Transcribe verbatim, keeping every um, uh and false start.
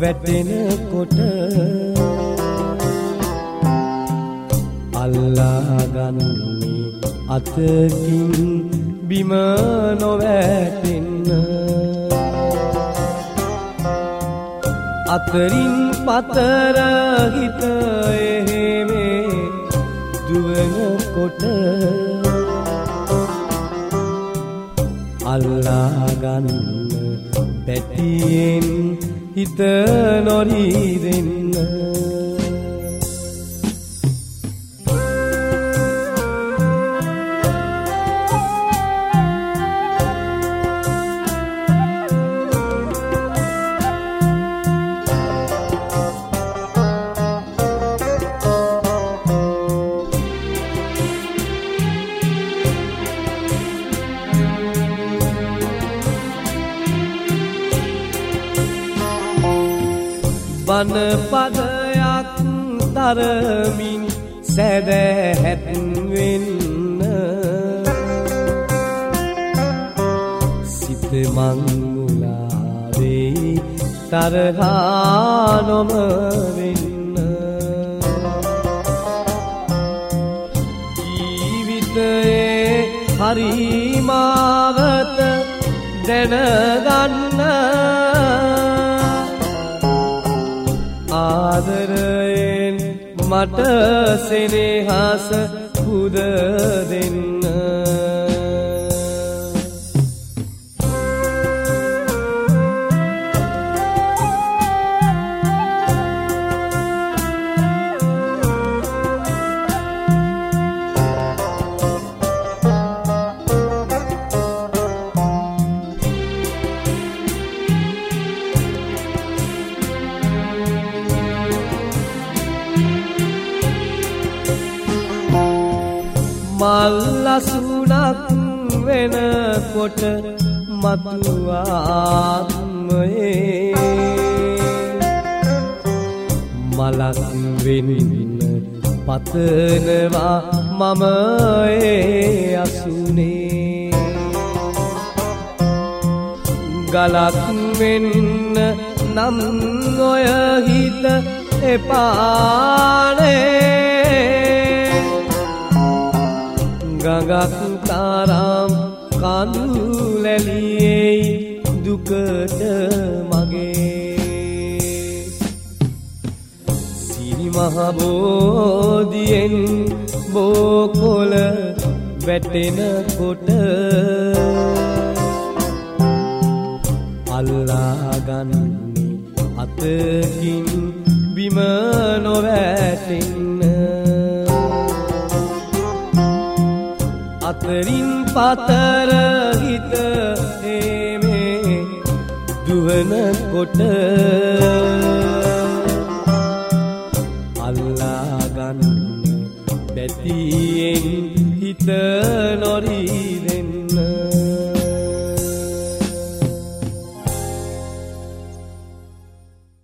වැටෙනකොට අල්ලාගන්නේ අතකින් බිම නොවැටෙන්න අතරින් පතර හිත එහෙමේ දුවනකොට අල්ලාගන්න පැටියෙන් හිත නොරිදෙන්න බන පදයක් තරමින් සැදැහැත් වෙන්න සිත මංගුලා වෙයි තරහා නොම වෙන්න ජීවිතයේ හරිමාවත දැනගන්න ආදරයෙන් මට සෙනෙහස පුද දෙන්න මල්ලසුනක් වෙනකොට මතු ආත්මයේ මලක් වෙන්න පතනවා මම ඒ අසුනේ ගලක් වෙන්න නම් ඔය හිත එපානේ ගඟක් තරම් කඳු ලැලියේ දුකට මගේ සිරි මහ බෝධියෙන් බෝකොළ වැටෙනකොට අල්ලාගන්නේ අතකින් බිම නොවැටෙන්න අතරින් පතර හිත එහෙමේ දුවනකොට අල්ලාගන්න බැතියෙන් හිත නොරිද